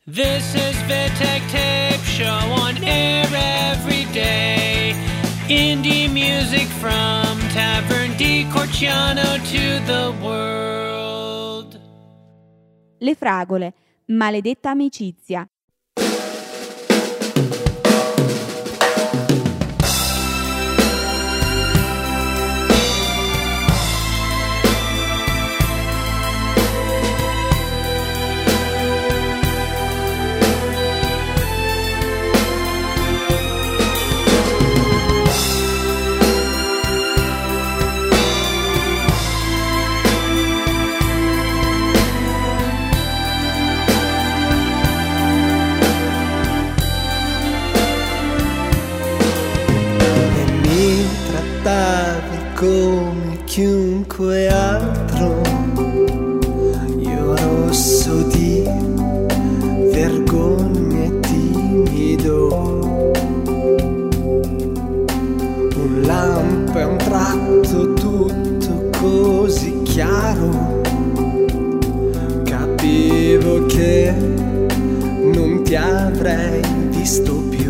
This is Vittek Tape Show on air every day. Indie music from Tavern di Corciano to the world. Le fragole, maledetta amicizia. Come chiunque altro, io rosso di vergogna e timido, un lampo e un tratto tutto così chiaro, capivo che non ti avrei visto più.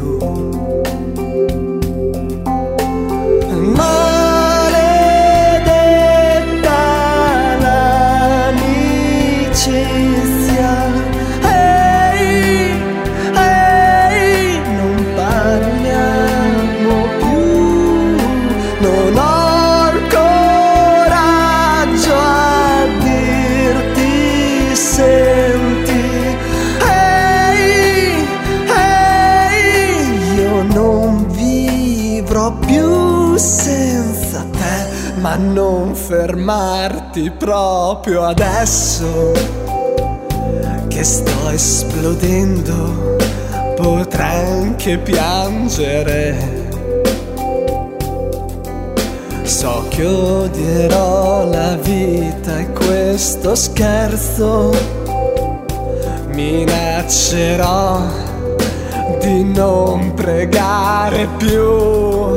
Senza te, ma non fermarti proprio adesso che sto esplodendo, potrei anche piangere. So che odierò la vita e questo scherzo, minaccerò di non pregare più.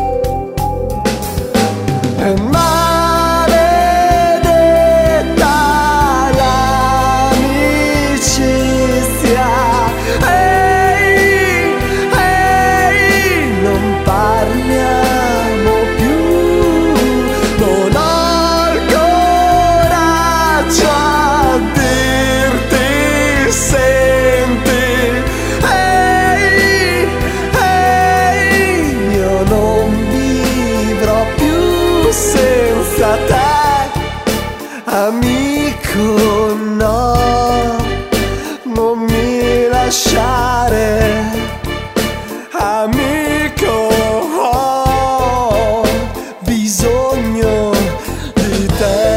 Maledetta l'amicizia, ehi, ehi, non parliamo più, non ho il coraggio a dirti senti, ehi, ehi, io non vivrò più senza te, amico, no, non mi lasciare, amico, ho bisogno di te.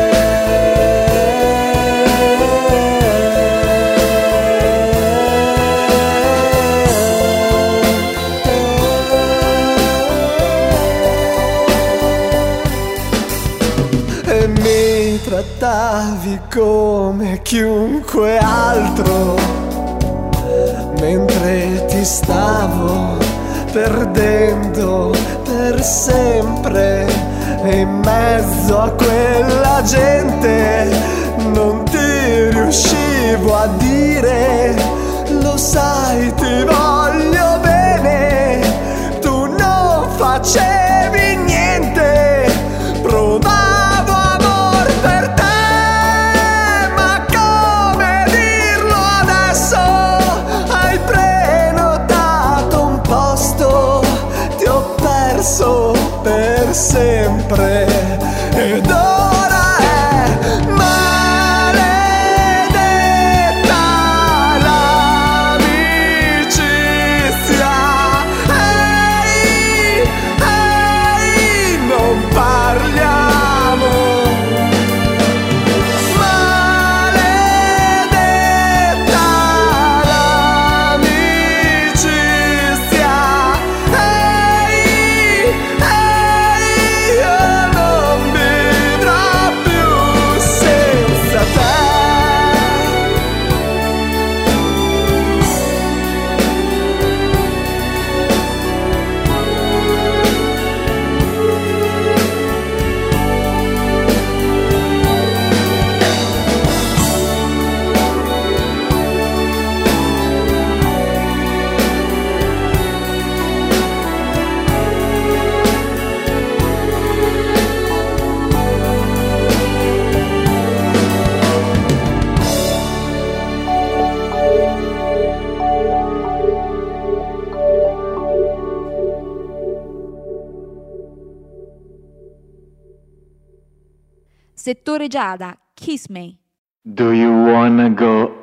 E mi trattavi come chiunque altro, mentre ti stavo perdendo per sempre. E in mezzo a quella gente non ti riuscivo a dire, lo sai, ti voglio bene, tu non facevi niente, provavo amor per te, ma come dirlo adesso? Hai prenotato un posto, ti ho perso per sempre ed ora è maledetta l'amicizia, ehi, ehi, non parliamo, maledetta l'amicizia, ehi, ehi, io non Settore Giada, Kiss Me. Do you wanna go?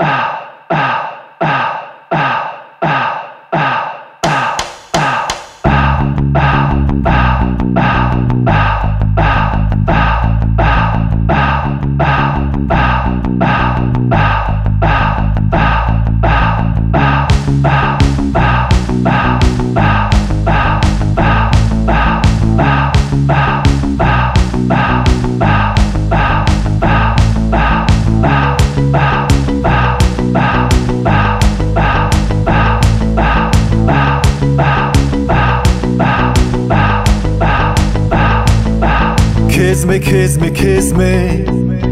Kiss me, kiss me, kiss me.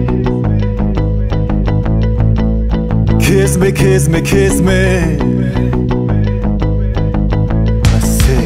Kiss me, kiss me, kiss me. I see.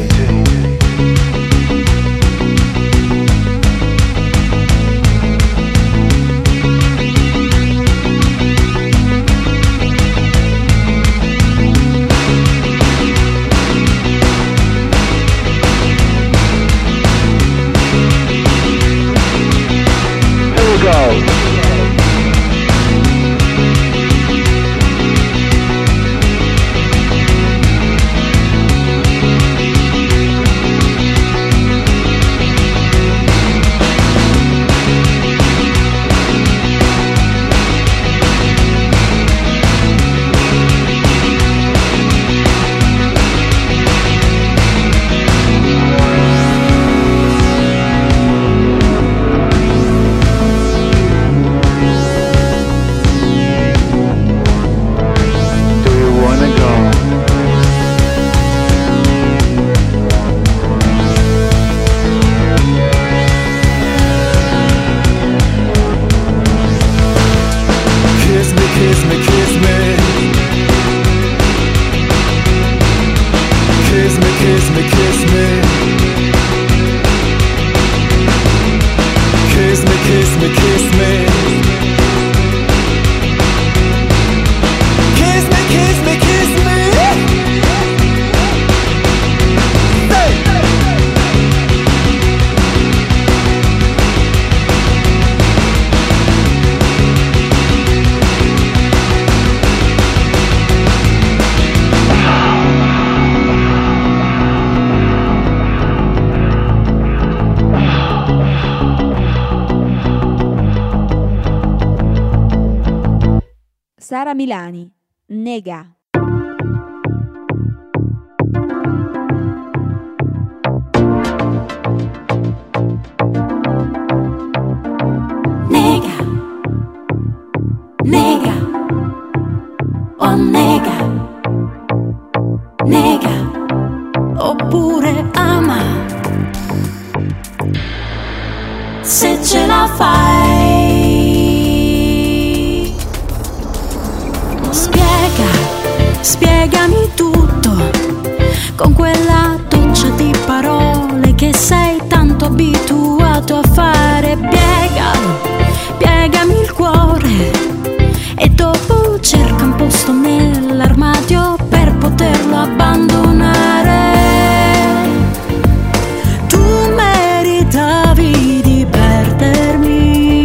Sara Milani, Nega. Nega, nega, oh nega, nega, oppure ama. Se ce la fai, spiegami tutto con quella doccia di parole che sei tanto abituato a fare. Piegami il cuore e dopo cerca un posto nell'armadio per poterlo abbandonare. Tu meritavi di perdermi.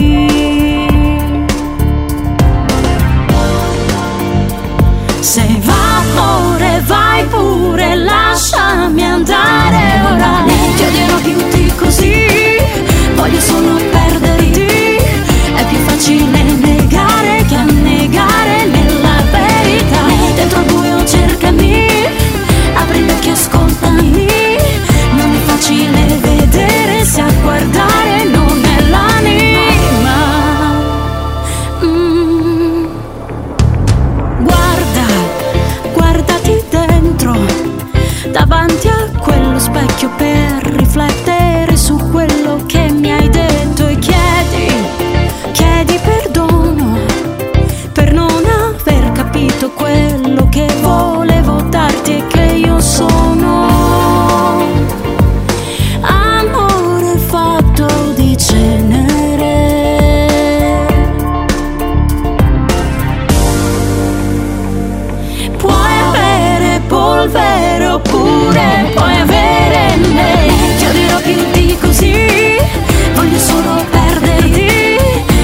Se va amore vai pure, lasciami andare ora. Ti odierò più di così, voglio solo perderti. È più facile negare che annegare nella verità. Dentro al buio cercami, apri gli occhi e ascoltami. Non è facile vedere se a guardare non è l'anima. Guardati dentro, davanti a quello specchio per riflettere su quello che mi hai detto. E chiedi perdono per non aver capito quello che volevo darti e che io sono. Amore fatto di cenere. Puoi avere polvere oppure puoi avere me. Ti odierò più di così, voglio solo perderti.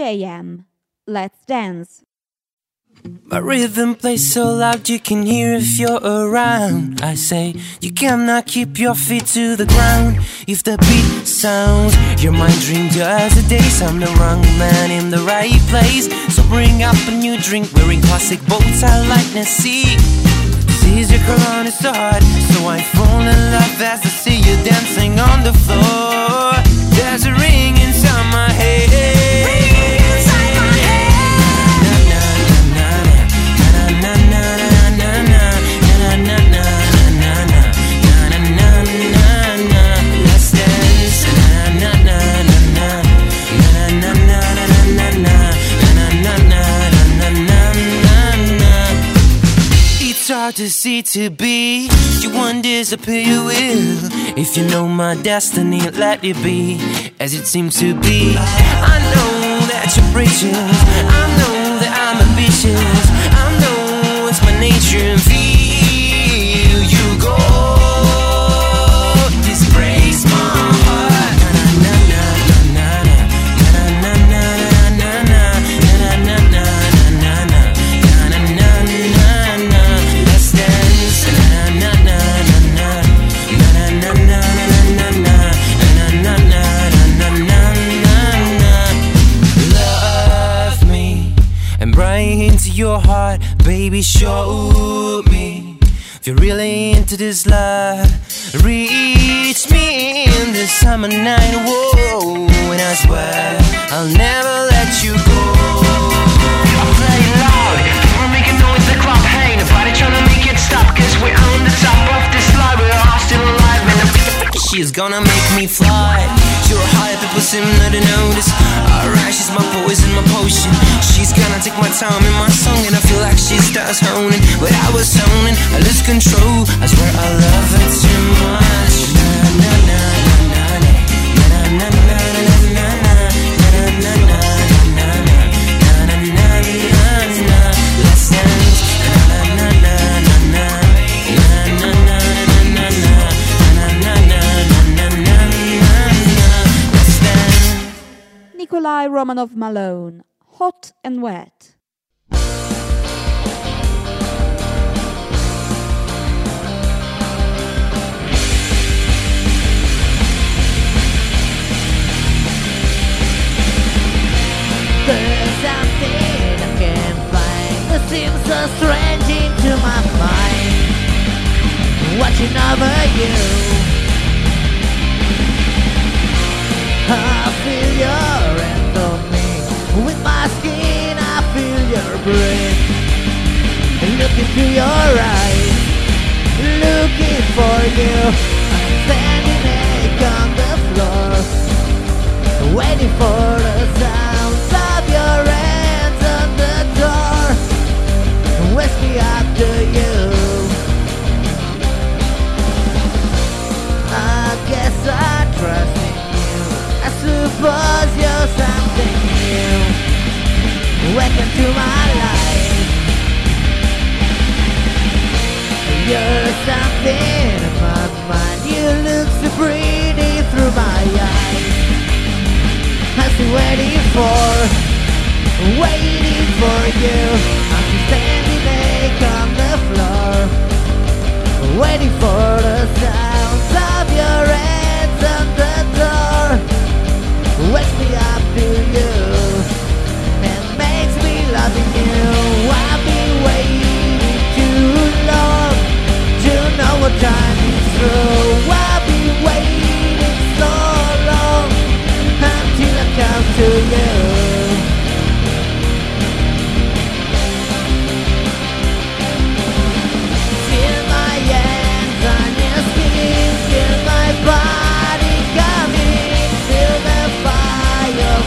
2 a.m. Let's dance. My rhythm plays so loud you can hear if you're around. I say you cannot keep your feet to the ground. If the beat sounds, your mind dreams your as a days. I'm the wrong man in the right place. So bring up a new drink, wearing classic boats I like to see. Sees your crown is so hard, so I fall in love as I see you dancing on the floor. There's a ring inside my head. Hard to see to be, you won't disappear, you will. If you know my destiny, let it be as it seems to be. I know that you're preaching, I know that I'm ambitious, I know it's my nature and feel you go. This breaks my heart. Into your heart, baby, show me if you're really into this love. Reach me in this summer night, whoa, and I swear I'll never let you go. I'm playing loud, we're making noise in the club. Hey, nobody trying to make it stop, cause we're on the top of this line. We're all still alive, man. She's gonna make me fly. You're high, people seem not to notice. Alright, she's my poison, my potion. She's gonna take my time in my song, and I feel like she starts honing. But I was owning, I lose control. I swear I love her too much. Na na na na na na na na na na na na na na. Let's dance. Na na na na na na na na na na. Nikolai Romanov Malone, Hot and Wet. There's something I can't find that seems so strange into my mind. Watching over you, I feel your hand on me. With my skin I feel your breath. Look into your eyes, looking for you. I'm standing naked on the floor, waiting for the sounds of your hands on the door. Wake me up to you. I guess I trust in you. I suppose you're something new. Welcome to my life. You're something in my mind. You look so pretty through my eyes. I'm still waiting for you. I'm still standing naked on the floor, waiting for the sounds of your hands on the door. Wakes me up to you and makes me loving you. I've been waiting too long to know what time is through. I've been waiting so long until I come to you. Feel my hands on your skin, feel my body coming, feel the fire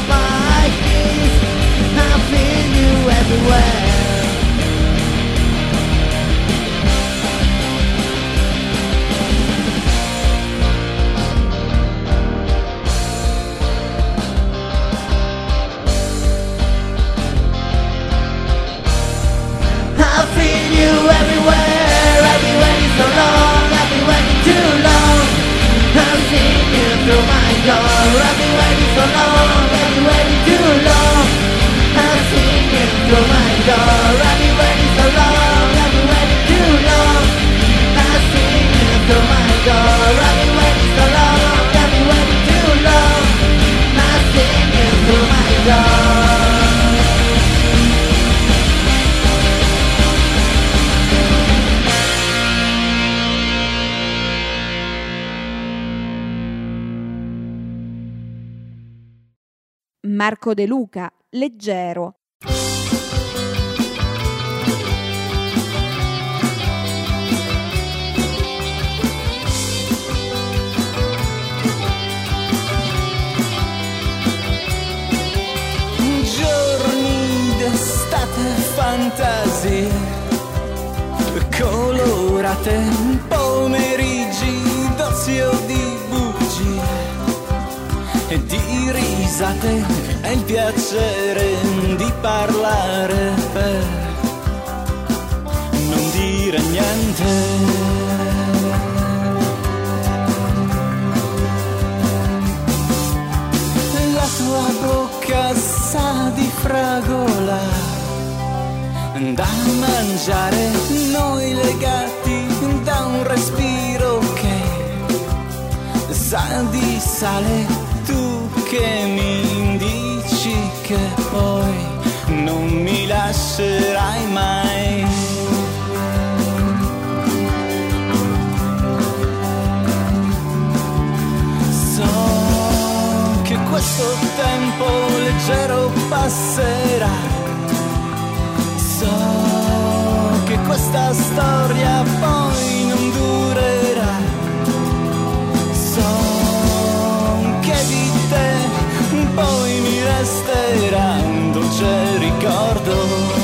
Marco De Luca, Leggero. Giorni d'estate, fantasie colorate, pomeriggi d'ozio, di bugie e di risate, e il piacere di parlare per non dire niente. La tua bocca sa di fragola da mangiare, noi legati da un respiro che sa di sale, tu che mi dici che poi non mi lascerai mai. So che questo tempo leggero passerà, so che questa storia poi non durerà, so che di te poi mi resterà un dolce ricordo.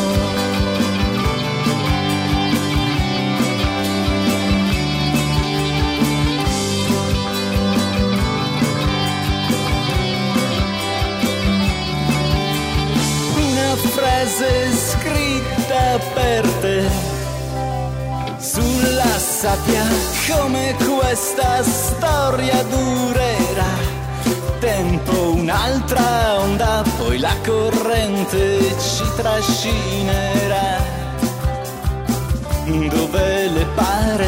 Una frase scritta per te sulla sabbia, come questa storia durerà. Tempo, un'altra onda, poi la corrente ci trascinerà dove le pare.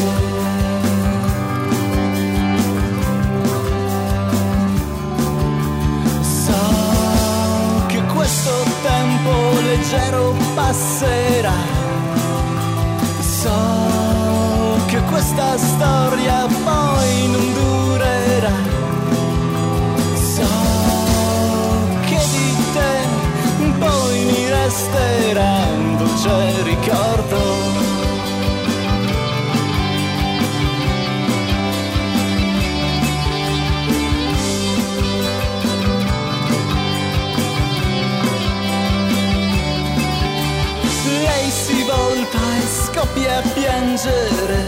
So che questo tempo leggero passerà, so che questa storia poi non durerà, so che di te poi mi resterà un dolce ricordo. Lei si volta e scoppia a piangere,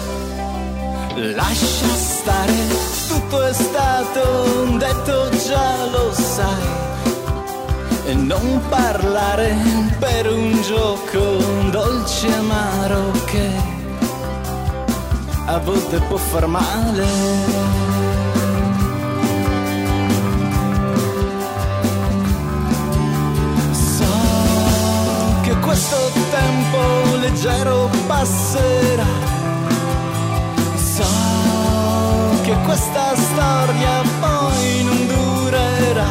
lascia stare, tutto è stato detto, già lo sai, e non parlare per un gioco dolce e amaro che a volte può far male. Questo tempo leggero passerà, so che questa storia poi non durerà,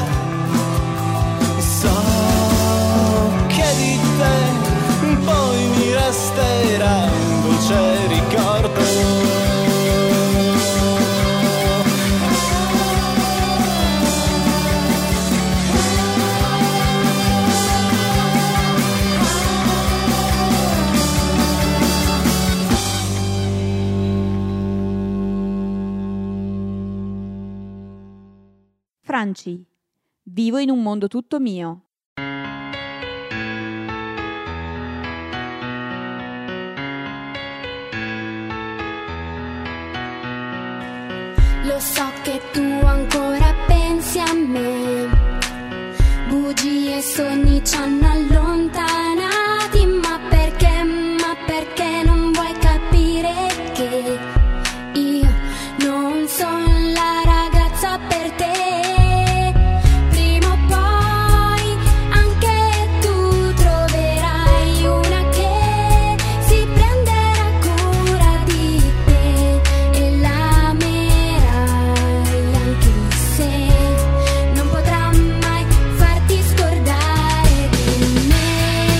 so che di te poi mi resterà un dolce ricordo. Franci, vivo in un mondo tutto mio. Lo so che tu ancora pensi a me, bugie e sogni ci hanno allontanati, ma perché non vuoi capire che io non sono la ragazza per te. Non potrà mai farti scordare di me.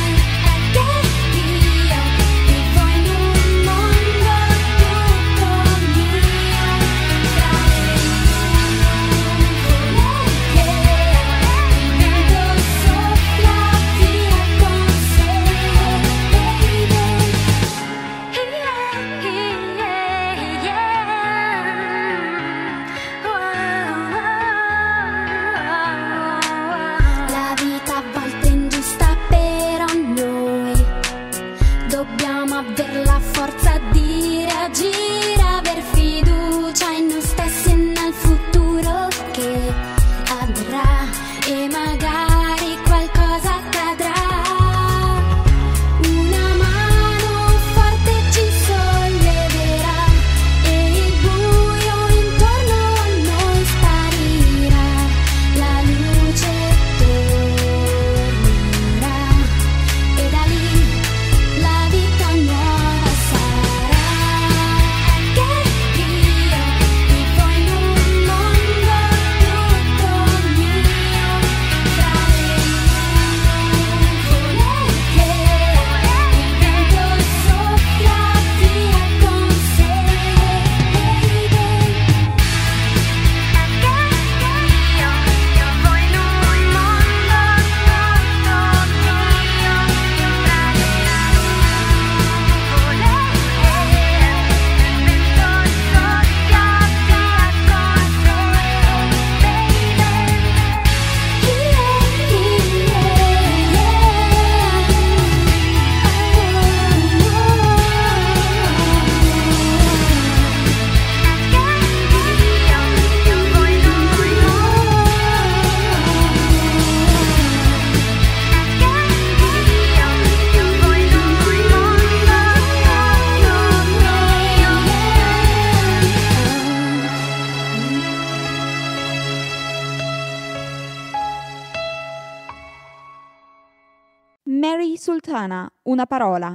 Mary Sultana, una parola.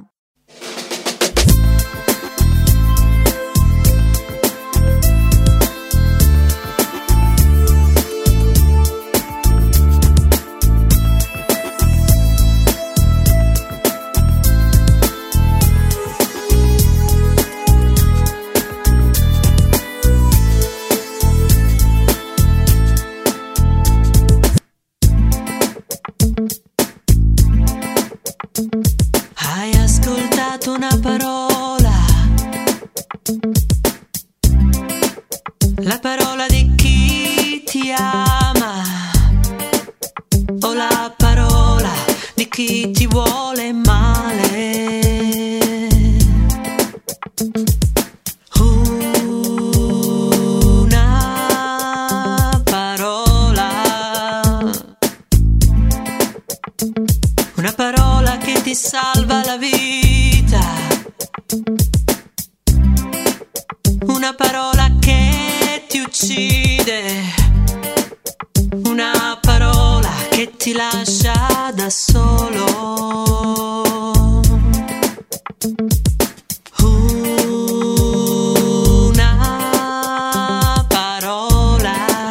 Hai ascoltato una parola, la parola di chi ti ama, o la parola di chi ti vuole male. Una parola, una parola che ti salva la vita, una parola che ti uccide, una parola che ti lascia da solo. Una parola,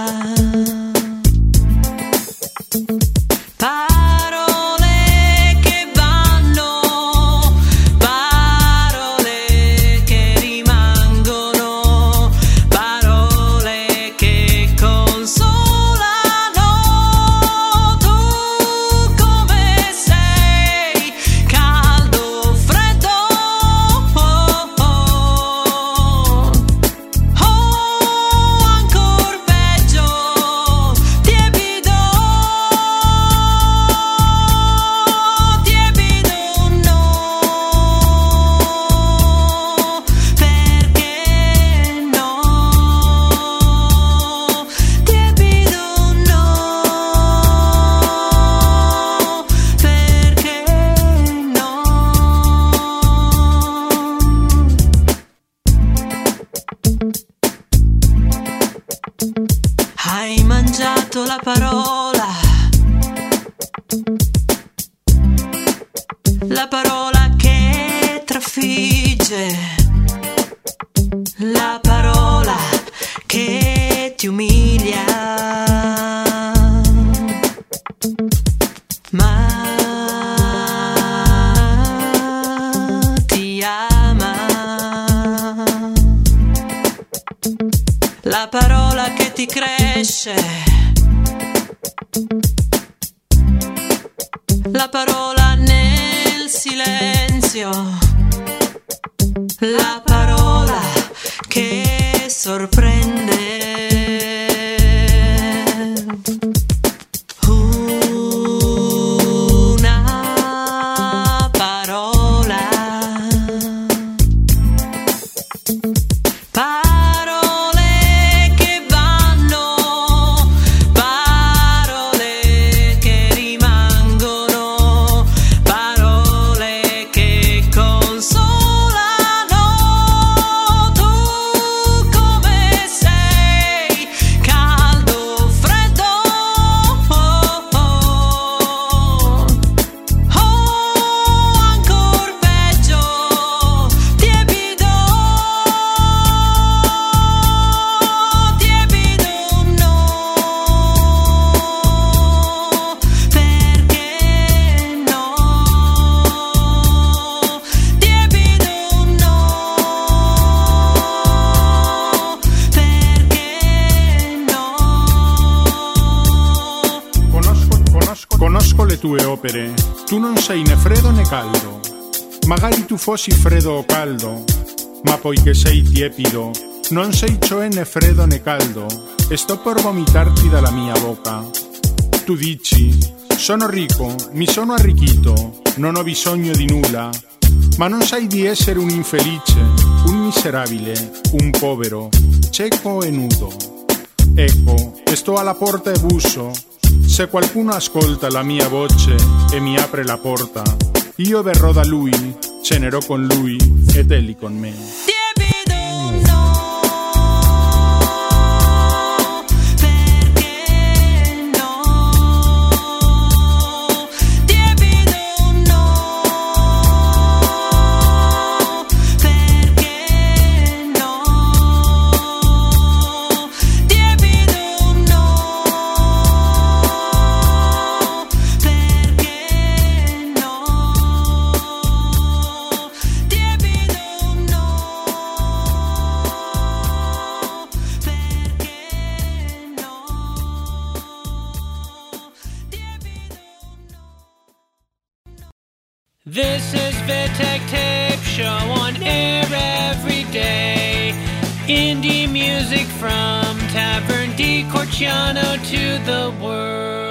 parole che vanno, parole che rimangono, parole che consolano. Tu come sei, caldo, freddo, ancor peggio, tiepido, tiepido no, perché no, tiepido no, perché no. Hai mangiato la parola, la parola che trafigge, la parola che ti umilia, ma ti ama, la parola che ti cresce, la parola nel silenzio, la parola che sorprende. Una parola, parole che vanno, parole che rimangono, parole che consolano. Tu come sei, caldo, freddo, ancor peggio, tiepido, tiepido no, perché no, tiepido no, perché no. Conosco le tue opere, tu non sei né freddo né caldo. Magari tu fossi freddo o caldo, ma poiché sei tiepido, non sei cioè né freddo né caldo, e sto per vomitarti dalla mia bocca. Tu dici, sono ricco, mi sono arricchito, non ho bisogno di nulla, ma non sai di essere un infelice, un miserabile, un povero, cieco e nudo. Ecco, sto alla porta e busso. Se qualcuno ascolta la mia voce e mi apre la porta, io verrò da lui, cenerò con lui ed egli con me. No, This is Vittek Tape Show on air every day. Indie music from Tavern di Corciano to the world.